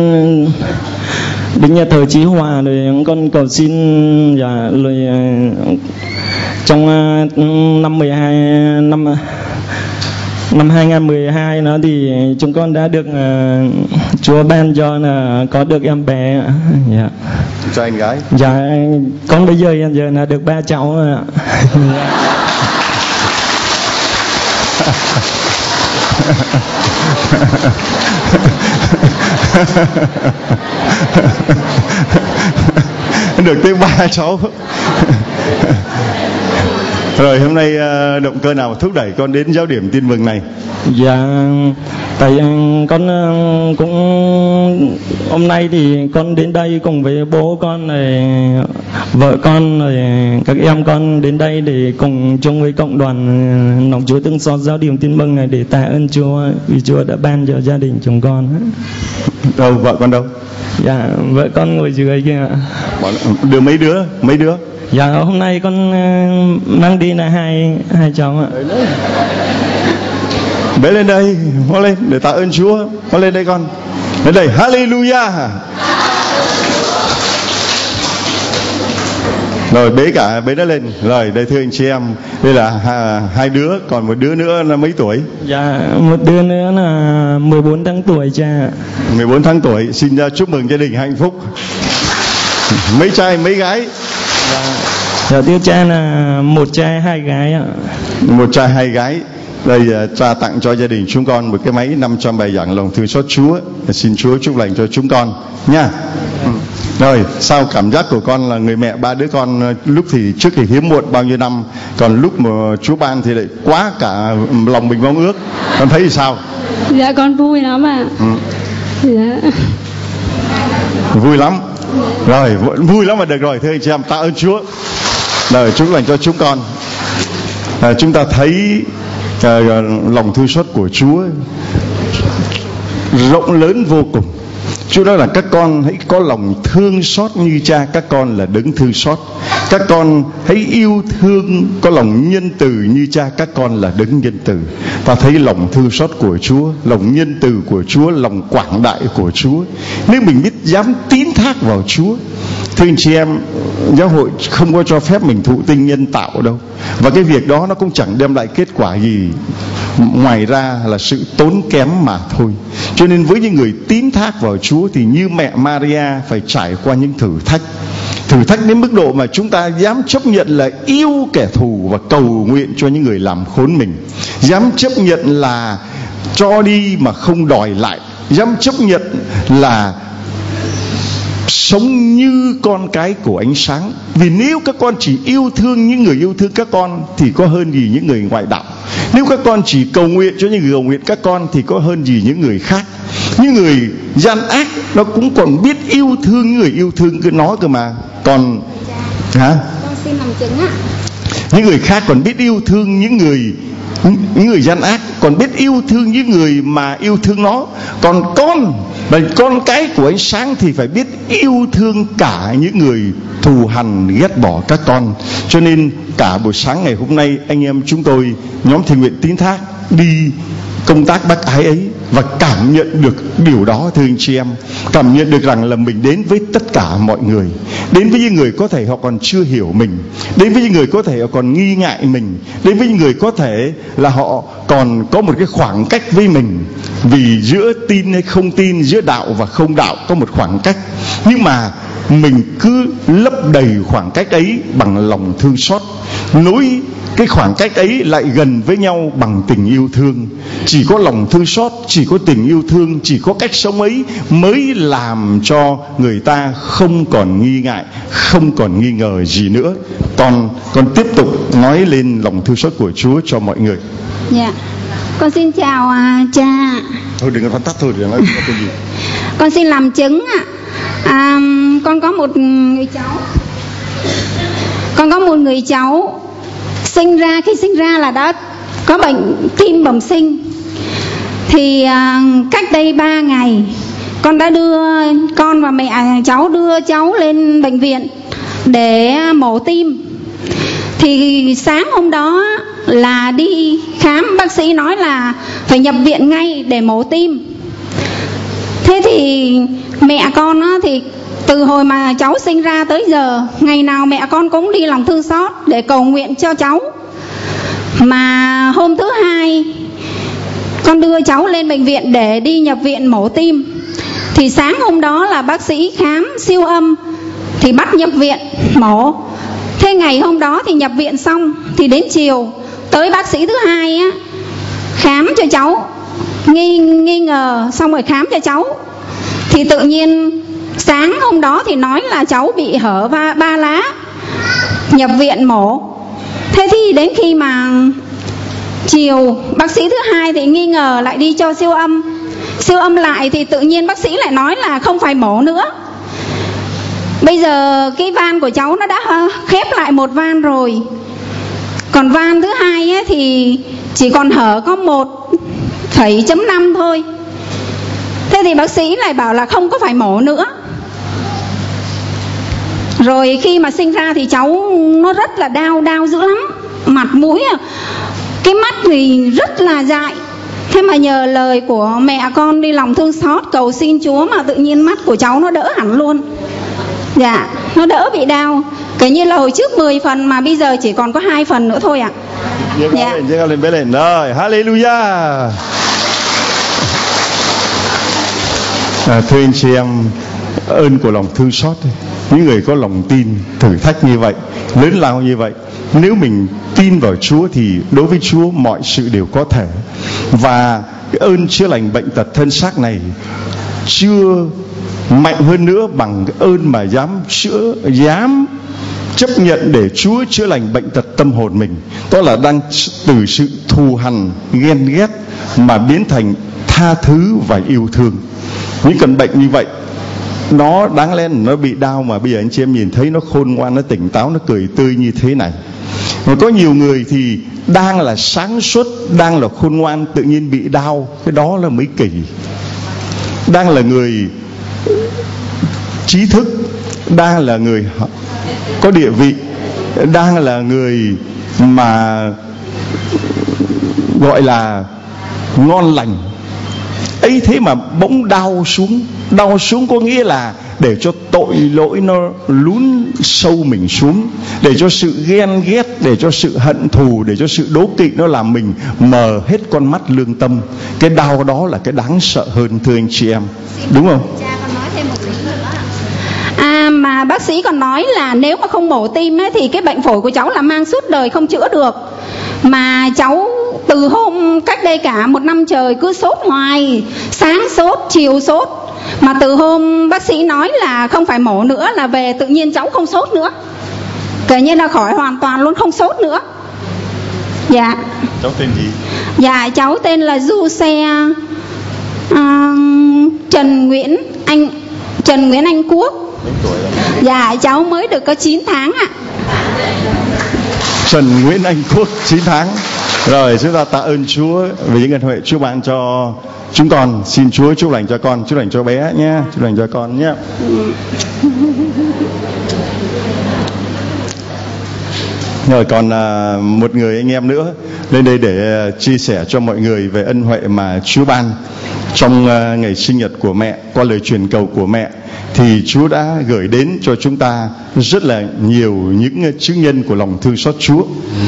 đến nhà thờ Chí Hòa rồi con cầu xin. Dạ, rồi trong năm mười hai năm năm hai không một hai nữa thì chúng con đã được uh, Chúa ban cho là có được em bé. Dạ. Cho anh gái. Dạ, con bây giờ hiện giờ là được ba cháu rồi ạ. Được tới ba cháu. Rồi hôm nay động cơ nào thúc đẩy con đến giáo điểm tin mừng này? Dạ, tại con cũng hôm nay thì con đến đây cùng với bố con này, vợ con rồi các em con đến đây để cùng chung với cộng đoàn lòng Chúa thương xót giáo điểm tin mừng này để tạ ơn Chúa vì Chúa đã ban cho gia đình chúng con. Đâu, vợ con đâu? Dạ, vợ con ngồi dưới kia. Đưa mấy đứa, mấy đứa? Dạ, hôm nay con mang đi là hai hai cháu ạ. Bé lên đây, mau lên để tạ ơn Chúa. Mau lên đây con. Lên đây, hallelujah. Rồi bế cả bế nó lên. Rồi đây thưa anh chị em, đây là hai đứa, còn một đứa nữa là mấy tuổi? Dạ, một đứa nữa là mười bốn tháng tuổi cha. mười bốn tháng tuổi, xin chúc mừng gia đình hạnh phúc. Mấy trai mấy gái? Dạ, dạ thưa cha là một trai hai gái ạ. Một trai hai gái. Đây cha tặng cho gia đình chúng con một cái máy năm trăm bài giảng lòng thương xót Chúa. Xin Chúa chúc lành cho chúng con nha. Ừ. Rồi, sao cảm giác của con là người mẹ ba đứa con lúc thì trước thì hiếm muộn bao nhiêu năm, còn lúc mà Chúa ban thì lại quá cả lòng mình mong ước. Con thấy thì sao? Dạ con vui lắm ạ. À. Ừ. Dạ. Vui lắm. Rồi, vui lắm mà được rồi, thưa anh chị em, tạ ơn Chúa. Rồi, chúc lành cho chúng con. À, chúng ta thấy à, lòng thương xót của Chúa rộng lớn vô cùng. Chúa nói là các con hãy có lòng thương xót như cha các con là đấng thương xót. Các con hãy yêu thương, có lòng nhân từ như cha các con là đấng nhân từ. Ta thấy lòng thương xót của Chúa, lòng nhân từ của Chúa, lòng quảng đại của Chúa. Nếu mình biết dám tín thác vào Chúa, Thưa anh chị em, giáo hội không có cho phép mình thụ tinh nhân tạo đâu, và cái việc đó nó cũng chẳng đem lại kết quả gì ngoài ra là sự tốn kém mà thôi. Cho nên với những người tín thác vào Chúa thì như mẹ Maria phải trải qua những thử thách. Thử thách đến mức độ mà chúng ta dám chấp nhận là yêu kẻ thù và cầu nguyện cho những người làm khốn mình, dám chấp nhận là cho đi mà không đòi lại, dám chấp nhận là sống như con cái của ánh sáng. Vì nếu các con chỉ yêu thương những người yêu thương các con thì có hơn gì những người ngoại đạo. Nếu các con chỉ cầu nguyện cho những người cầu nguyện các con thì có hơn gì những người khác. Những người gian ác nó cũng còn biết yêu thương những người yêu thương cứ nói cơ mà. Còn hả? Con xin làm chứng ạ. Những người khác còn biết yêu thương những người những người gian ác, còn biết yêu thương những người mà yêu thương nó. Còn con là con cái của ánh sáng thì phải biết yêu thương cả những người thù hằn ghét bỏ các con. Cho nên cả buổi sáng ngày hôm nay anh em chúng tôi nhóm thiện nguyện tín thác đi công tác bác ái ấy và cảm nhận được điều đó. Thưa anh chị em, cảm nhận được rằng là mình đến với tất cả mọi người, đến với những người có thể họ còn chưa hiểu mình, đến với những người có thể họ còn nghi ngại mình, đến với những người có thể là họ còn có một cái khoảng cách với mình, vì giữa tin hay không tin, giữa đạo và không đạo có một khoảng cách. Nhưng mà mình cứ lấp đầy khoảng cách ấy bằng lòng thương xót, nối cái khoảng cách ấy lại gần với nhau bằng tình yêu thương. Chỉ có lòng thương xót, chỉ có tình yêu thương, chỉ có cách sống ấy mới làm cho người ta không còn nghi ngại, không còn nghi ngờ gì nữa. Còn con tiếp tục nói lên lòng thương xót của Chúa cho mọi người. Dạ, con xin chào à, cha. Thôi đừng có tắt thôi, đừng nói cái gì. Con xin làm chứng ạ. À, con có một người cháu. Con có một người cháu sinh ra, khi sinh ra là đã có bệnh tim bẩm sinh. Thì à, cách đây ba ngày con đã đưa con và mẹ cháu đưa cháu lên bệnh viện để mổ tim. Thì sáng hôm đó là đi khám, bác sĩ nói là phải nhập viện ngay để mổ tim. Thế thì mẹ con á, thì từ hồi mà cháu sinh ra tới giờ, ngày nào mẹ con cũng đi lòng thương xót để cầu nguyện cho cháu. Mà hôm thứ hai con đưa cháu lên bệnh viện để đi nhập viện mổ tim. Thì sáng hôm đó là bác sĩ khám siêu âm thì bắt nhập viện mổ. Thế ngày hôm đó thì nhập viện xong, thì đến chiều tới bác sĩ thứ hai á, khám cho cháu, nghi, nghi ngờ xong rồi khám cho cháu. Thì tự nhiên sáng hôm đó thì nói là cháu bị hở ba, ba lá, nhập viện mổ. Thế thì đến khi mà chiều bác sĩ thứ hai thì nghi ngờ lại đi cho siêu âm. Siêu âm lại thì tự nhiên bác sĩ lại nói là không phải mổ nữa. Bây giờ cái van của cháu nó đã khép lại một van rồi, còn van thứ hai ấy thì chỉ còn hở có một phẩy năm thôi. Thế thì bác sĩ lại bảo là không có phải mổ nữa. Rồi khi mà sinh ra thì cháu nó rất là đau, đau dữ lắm. Mặt mũi, cái mắt thì rất là dại. Thế mà nhờ lời của mẹ con đi lòng thương xót cầu xin Chúa mà tự nhiên mắt của cháu nó đỡ hẳn luôn. Dạ, nó đỡ bị đau. Kể như là hồi trước mười phần mà bây giờ chỉ còn có hai phần nữa thôi ạ. Dạ. Lên, lên, lên, lên. Rồi, hallelujah. À, thưa anh chị em, ơn của lòng thương xót, những người có lòng tin, thử thách như vậy, lớn lao như vậy, nếu mình tin vào Chúa thì đối với Chúa mọi sự đều có thể. Và cái ơn chữa lành bệnh tật thân xác này chưa mạnh hơn nữa bằng cái ơn mà dám chữa, dám chấp nhận để Chúa chữa lành bệnh tật tâm hồn mình. Đó là đang từ sự thù hằn, ghen ghét mà biến thành tha thứ và yêu thương. Những căn bệnh như vậy nó đáng lẽ nó bị đau mà bây giờ anh chị em nhìn thấy nó khôn ngoan, nó tỉnh táo, nó cười tươi như thế này. Mà có nhiều người thì đang là sáng suốt, đang là khôn ngoan, tự nhiên bị đau, cái đó là mới kỳ. Đang là người trí thức, đang là người có địa vị, đang là người mà gọi là ngon lành, ấy thế mà bỗng đau xuống. Đau xuống có nghĩa là để cho tội lỗi nó lún sâu mình xuống, để cho sự ghen ghét, để cho sự hận thù, để cho sự đố kỵ nó làm mình mờ hết con mắt lương tâm. Cái đau đó là cái đáng sợ hơn, thưa anh chị em, đúng không? À, mà bác sĩ còn nói là nếu mà không mổ tim ấy, thì cái bệnh phổi của cháu là mang suốt đời không chữa được. Mà cháu từ hôm cách đây cả một năm trời cứ sốt hoài, sáng sốt, chiều sốt. Mà từ hôm bác sĩ nói là không phải mổ nữa là về tự nhiên cháu không sốt nữa, kể như là khỏi hoàn toàn luôn, không sốt nữa. Dạ. Cháu tên gì? Dạ cháu tên là Du Xe uh, Trần Nguyễn Anh Trần Nguyễn Anh Quốc. Mấy tuổi rồi? Dạ cháu mới được có chín tháng ạ. Trần Nguyễn Anh Quốc, chín tháng. Rồi chúng ta tạ ơn Chúa vì những ân huệ Chúa ban cho chúng con. Xin Chúa chúc lành cho con, chúc lành cho bé nhé, chúc lành cho con nhé. Rồi còn à, một người anh em nữa lên đây để uh, chia sẻ cho mọi người về ân huệ mà Chúa ban trong uh, ngày sinh nhật của mẹ. Qua lời truyền cầu của mẹ thì Chúa đã gửi đến cho chúng ta rất là nhiều những chứng nhân của lòng thương xót Chúa.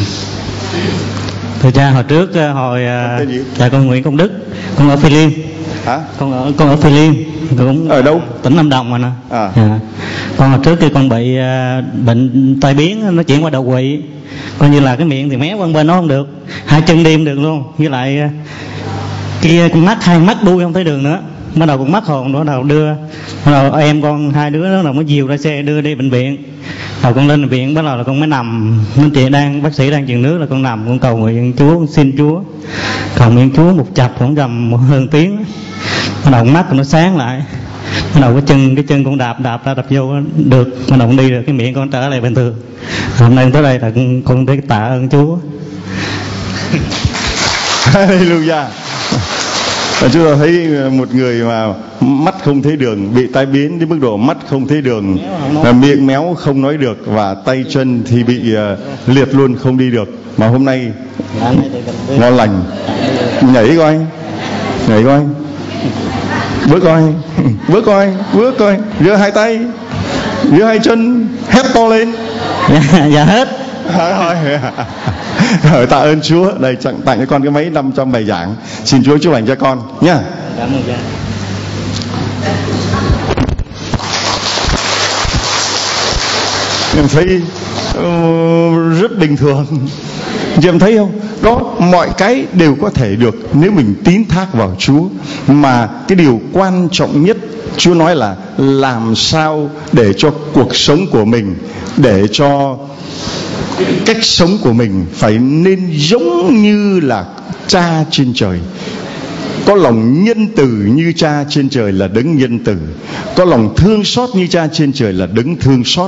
Thưa cha, hồi trước hồi cha con Nguyễn Công Đức, con ở Phi Liêm. Hả? Con ở con ở Phi Liêm, cũng ở đâu? Tỉnh Lâm Đồng mà nè. À. À. Con hồi trước khi con bị uh, bệnh tai biến, nó chuyển qua đậu quỵ, coi như là cái miệng thì méo qua bên nó không được, hai chân đi không được luôn, với lại uh, kia con mắt hai mắt đuôi không thấy đường nữa. Bắt đầu con mất hồn, bắt đầu đưa, bắt đầu em con hai đứa đó là mới dìu ra xe đưa đi bệnh viện. Rồi con lên bệnh viện, bắt đầu là con mới nằm, bên chị đang bác sĩ đang truyền nước là con nằm, con cầu nguyện Chúa, con xin Chúa, cầu nguyện Chúa một chập khoảng tầm một hơn tiếng. Bắt đầu con mắt con nó sáng lại, bắt đầu cái chân cái chân con đạp đạp ra đạp vô được, bắt đầu con đi được, cái miệng con trở lại bình thường. Hôm nay tới đây là con con biết tạ ơn Chúa. Hallelujah. Chúng ta thấy một người mà mắt không thấy đường, bị tai biến đến mức độ mắt không thấy đường, miệng méo không nói được, và tay chân thì bị uh, liệt luôn, không đi được. Mà hôm nay ngon lành, nhảy coi, nhảy coi, bước coi, bước coi, bước coi, giơ hai tay, giơ hai chân, hét to lên. Dạ hết. Rồi tạ ơn Chúa. Đây tặng tặng cho con cái máy năm trăm bài giảng. Xin Chúa chúc lành cho con nhá. Cảm ơn cha. Em thấy uh, rất bình thường. Chị em thấy không? Đó, mọi cái đều có thể được nếu mình tín thác vào Chúa. Mà cái điều quan trọng nhất Chúa nói là làm sao để cho cuộc sống của mình, để cho cách sống của mình phải nên giống như là Cha trên trời. Có lòng nhân từ như Cha trên trời là đấng nhân từ, có lòng thương xót như Cha trên trời là đấng thương xót.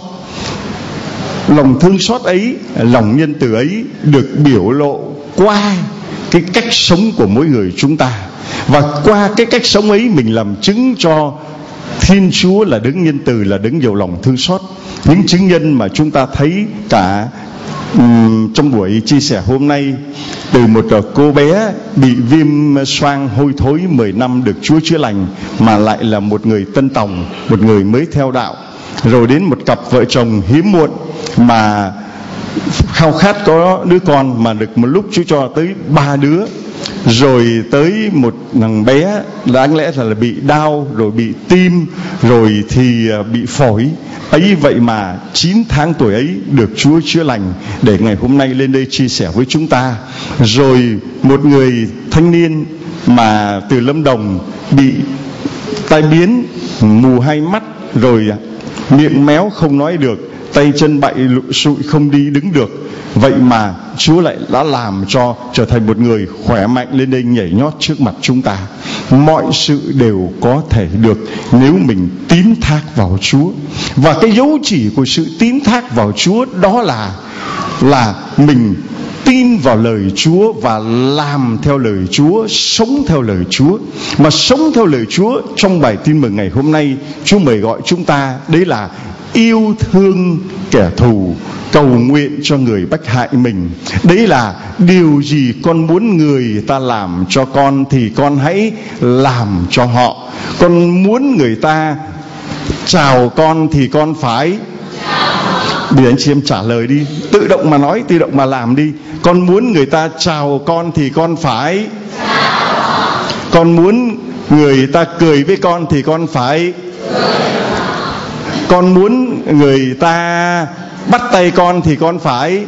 Lòng thương xót ấy, lòng nhân từ ấy được biểu lộ qua cái cách sống của mỗi người chúng ta. Và qua cái cách sống ấy mình làm chứng cho Thiên Chúa là đấng nhân từ, là đấng giàu lòng thương xót. Những chứng nhân mà chúng ta thấy cả um, trong buổi chia sẻ hôm nay, từ một uh, cô bé bị viêm xoang hôi thối mười năm được Chúa chữa lành, mà lại là một người tân tòng, một người mới theo đạo. Rồi đến một cặp vợ chồng hiếm muộn mà khao khát có đứa con, mà được một lúc Chúa cho tới ba đứa. Rồi tới một thằng bé đáng lẽ là bị đau, rồi bị tim, rồi thì bị phổi ấy, vậy mà chín tháng tuổi ấy được Chúa chữa lành, để ngày hôm nay lên đây chia sẻ với chúng ta. Rồi một người thanh niên mà từ Lâm Đồng bị tai biến, mù hai mắt, rồi miệng méo không nói được, tay chân bại sụi không đi đứng được. Vậy mà Chúa lại đã làm cho trở thành một người khỏe mạnh lên đây nhảy nhót trước mặt chúng ta. Mọi sự đều có thể được nếu mình tín thác vào Chúa. Và cái dấu chỉ của sự tín thác vào Chúa đó là là mình tin vào lời Chúa và làm theo lời Chúa, sống theo lời Chúa. Mà sống theo lời Chúa trong bài tin mừng ngày hôm nay, Chúa mời gọi chúng ta đấy là yêu thương kẻ thù, cầu nguyện cho người bách hại mình. Đấy là điều gì con muốn người ta làm cho con thì con hãy làm cho họ. Con muốn người ta chào con thì con phải. Bây giờ anh chị em trả lời đi, tự động mà nói, tự động mà làm đi. Con muốn người ta chào con thì con phải. Con muốn người ta cười với con thì con phải. Con muốn người ta bắt tay con thì con phải.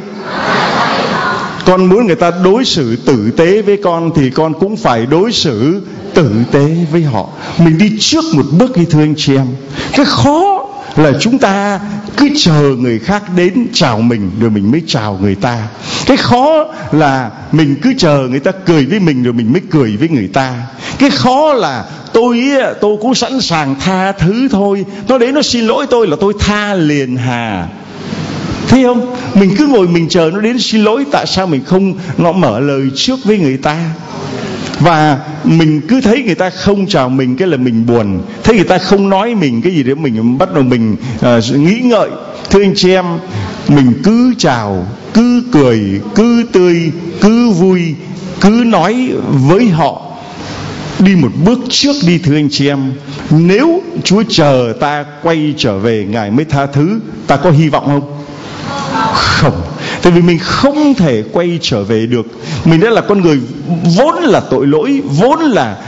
Con muốn người ta đối xử tử tế với con thì con cũng phải đối xử tử tế với họ. Mình đi trước một bước đi thưa anh chị em. Cái khó là chúng ta cứ chờ người khác đến chào mình rồi mình mới chào người ta. Cái khó là mình cứ chờ người ta cười với mình rồi mình mới cười với người ta. Cái khó là tôi tôi cũng sẵn sàng tha thứ thôi, nó đến nó xin lỗi tôi là tôi tha liền hà. Thấy không? Mình cứ ngồi mình chờ nó đến xin lỗi, tại sao mình không nó mở lời trước với người ta? Và mình cứ thấy người ta không chào mình cái là mình buồn, thấy người ta không nói mình cái gì đấy mình bắt đầu mình uh, nghĩ ngợi. Thưa anh chị em, mình cứ chào, cứ cười, cứ tươi, cứ vui, cứ nói với họ, đi một bước trước đi thưa anh chị em. Nếu Chúa chờ ta quay trở về Ngài mới tha thứ, ta có hy vọng không? Không. Tại vì mình không thể quay trở về được. Mình đã là con người vốn là tội lỗi, vốn là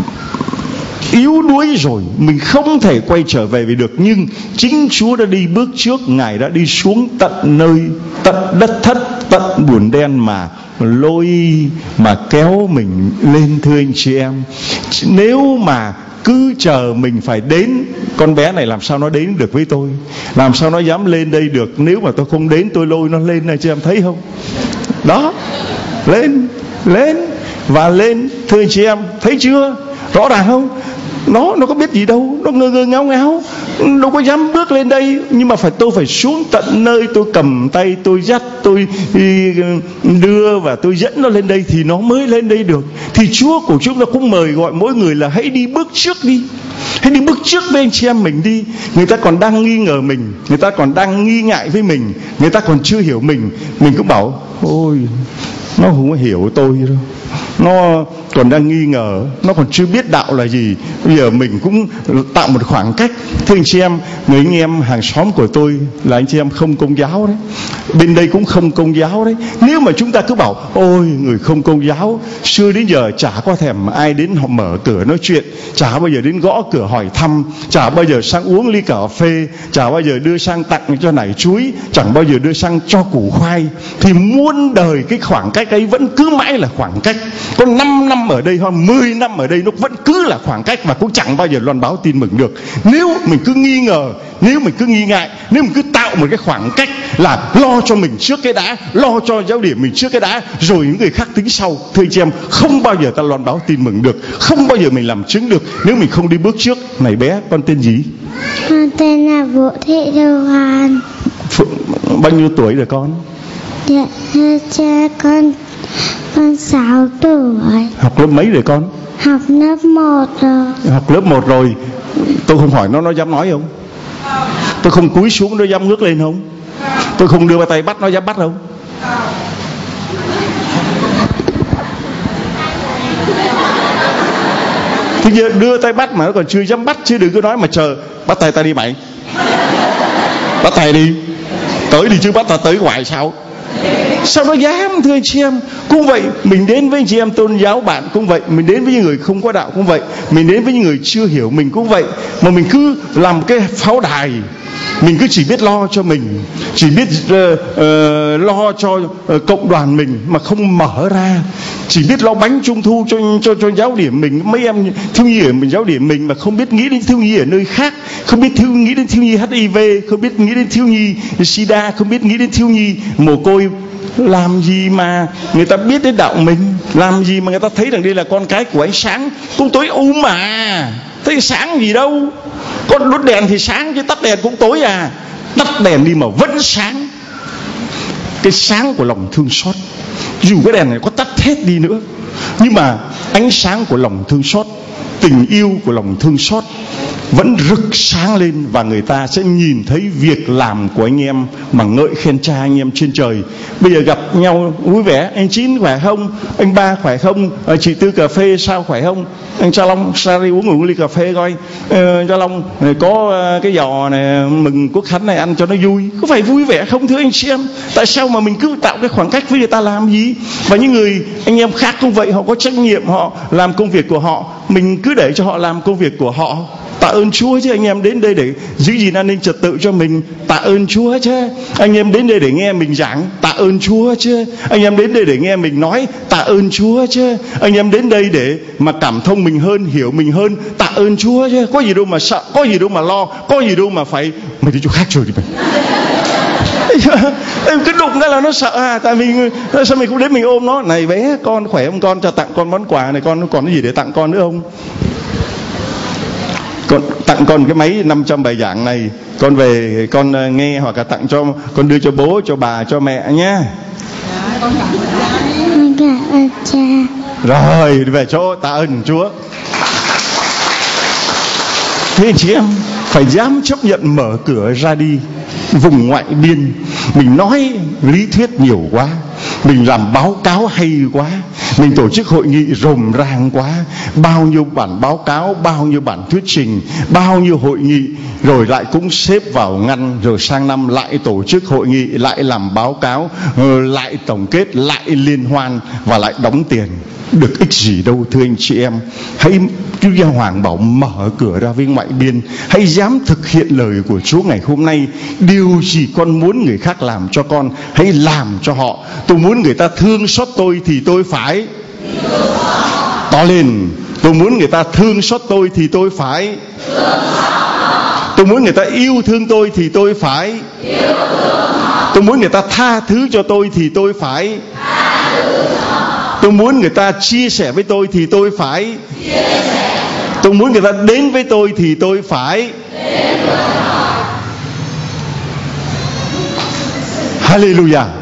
yếu đuối rồi, mình không thể quay trở về được. Nhưng chính Chúa đã đi bước trước, Ngài đã đi xuống tận nơi, tận đất thất, tận buồn đen mà lôi, mà kéo mình lên thưa anh chị em. Nếu mà cứ chờ mình phải đến, con bé này làm sao nó đến được với tôi, làm sao nó dám lên đây được. Nếu mà tôi không đến tôi lôi nó lên này, chị em thấy không? Đó, lên, lên và lên. Thưa anh chị em, thấy chưa? Rõ ràng không? Nó nó có biết gì đâu, nó ngơ ngơ ngáo ngáo, đâu có dám bước lên đây. Nhưng mà phải tôi phải xuống tận nơi, tôi cầm tay, tôi dắt, tôi đưa và tôi dẫn nó lên đây thì nó mới lên đây được. Thì Chúa của chúng ta cũng mời gọi mỗi người là hãy đi bước trước đi, hãy đi bước trước với anh chị em mình đi. Người ta còn đang nghi ngờ mình, người ta còn đang nghi ngại với mình, người ta còn chưa hiểu mình, mình cũng bảo ôi nó không có hiểu tôi đâu, nó còn đang nghi ngờ, nó còn chưa biết đạo là gì. Bây giờ mình cũng tạo một khoảng cách. Thưa anh chị em, người anh em hàng xóm của tôi là anh chị em không công giáo đấy, bên đây cũng không công giáo đấy. Nếu mà chúng ta cứ bảo ôi người không công giáo xưa đến giờ chả có thèm ai đến họ mở cửa nói chuyện, chả bao giờ đến gõ cửa hỏi thăm, chả bao giờ sang uống ly cà phê, chả bao giờ đưa sang tặng cho nải chuối, chẳng bao giờ đưa sang cho củ khoai, thì muôn đời cái khoảng cách ấy vẫn cứ mãi là khoảng cách. Có năm năm ở đây hoặc mười năm ở đây nó vẫn cứ là khoảng cách và cũng chẳng bao giờ loan báo tin mừng được. Nếu mình cứ nghi ngờ, nếu mình cứ nghi ngại, nếu mình cứ tạo một cái khoảng cách là lo cho mình trước cái đã, lo cho giáo điểm mình trước cái đã, rồi những người khác tính sau. Thưa chị em, không bao giờ ta loan báo tin mừng được, không bao giờ mình làm chứng được nếu mình không đi bước trước. Này bé, con tên gì? Con tên là Vũ Thị Thu Hoàn. Bao nhiêu tuổi rồi con? Dạ thưa cha, con con sáu tuổi. Học lớp mấy rồi con? Học lớp một rồi. Học lớp một rồi. Tôi không hỏi nó, nó dám nói không? Tôi không cúi xuống nó dám ngước lên không? Tôi không đưa tay bắt nó dám bắt không? Thế giờ đưa tay bắt mà nó còn chưa dám bắt, chứ đừng có nói mà chờ bắt tay ta đi mày. Bắt tay đi, tới đi chứ bắt ta tới ngoài sao? Sao nó dám? Thưa anh chị em, cũng vậy. Mình đến với anh chị em tôn giáo bạn cũng vậy, mình đến với những người không có đạo cũng vậy, mình đến với những người chưa hiểu mình cũng vậy. Mà mình cứ làm cái pháo đài, mình cứ chỉ biết lo cho mình, chỉ biết uh, uh, lo cho uh, cộng đoàn mình mà không mở ra, chỉ biết lo bánh trung thu cho cho cho giáo điểm mình, mấy em thiếu nhi ở mình giáo điểm mình, mà không biết nghĩ đến thiếu nhi ở nơi khác, không biết thiếu nghĩ đến thiếu nhi hát i vê, không biết nghĩ đến thiếu nhi sida, không biết nghĩ đến thiếu nhi mồ côi. Làm gì mà người ta biết đến đạo mình, làm gì mà người ta thấy rằng đây là con cái của ánh sáng. Cũng tối um mà, thấy sáng gì đâu. Con đốt đèn thì sáng chứ tắt đèn cũng tối à. Tắt đèn đi mà vẫn sáng. Cái sáng của lòng thương xót, dù cái đèn này có tắt hết đi nữa, nhưng mà ánh sáng của lòng thương xót, tình yêu của lòng thương xót, vẫn rực sáng lên, và người ta sẽ nhìn thấy việc làm của anh em mà ngợi khen Cha anh em trên trời. Bây giờ gặp nhau vui vẻ, anh Chín khỏe không, anh Ba khỏe không, chị Tư cà phê sao khỏe không, anh Cha Long ra đi uống một ly cà phê coi, ờ, Cha Long có cái giò này mừng Quốc Khánh này ăn cho nó vui, có phải vui vẻ không thưa anh chị em? Tại sao mà mình cứ tạo cái khoảng cách với người ta làm gì? Và những người anh em khác cũng vậy, họ có trách nhiệm, họ làm công việc của họ, mình cứ để cho họ làm công việc của họ. Tạ ơn Chúa chứ, anh em đến đây để giữ gìn an ninh trật tự cho mình, tạ ơn Chúa chứ. Anh em đến đây để nghe mình giảng, tạ ơn Chúa chứ. Anh em đến đây để nghe mình nói, tạ ơn Chúa chứ. Anh em đến đây để mà cảm thông mình hơn, hiểu mình hơn, tạ ơn Chúa chứ. Có gì đâu mà sợ, có gì đâu mà lo, có gì đâu mà phải mày đi chỗ khác rồi đi mày. Em cứ đụng cái là nó sợ à. Tại vì sao mình không đến mình ôm nó, này bé con khỏe không con, cho tặng con món quà này, con còn cái gì để tặng con nữa không? Con tặng con cái máy năm trăm bài giảng này, con về con nghe, hoặc là tặng cho con đưa cho bố, cho bà, cho mẹ nhé. Con cảm ơn Cha. Rồi về chỗ tạ ơn Chúa. Thế anh chị em phải dám chấp nhận mở cửa ra đi vùng ngoại biên. Mình nói lý thuyết nhiều quá, mình làm báo cáo hay quá, mình tổ chức hội nghị rồm ràng quá, bao nhiêu bản báo cáo, bao nhiêu bản thuyết trình, bao nhiêu hội nghị, rồi lại cũng xếp vào ngăn, rồi sang năm lại tổ chức hội nghị, lại làm báo cáo, lại tổng kết, lại liên hoan, và lại đóng tiền. Được ích gì đâu thưa anh chị em. Hãy, Chúa Giáo Hoàng bảo mở cửa ra với ngoại biên. Hãy dám thực hiện lời của Chúa ngày hôm nay. Điều gì con muốn người khác làm cho con, hãy làm cho họ. Tôi muốn người ta thương xót tôi thì tôi phải to lên. Tôi muốn người ta thương xót tôi thì tôi phải Tôi muốn người ta yêu thương tôi thì tôi phải Tôi muốn người ta tha thứ cho tôi thì tôi phải Tôi muốn người ta chia sẻ với tôi thì tôi phải Tôi muốn người ta đến với tôi thì tôi phải Hallelujah.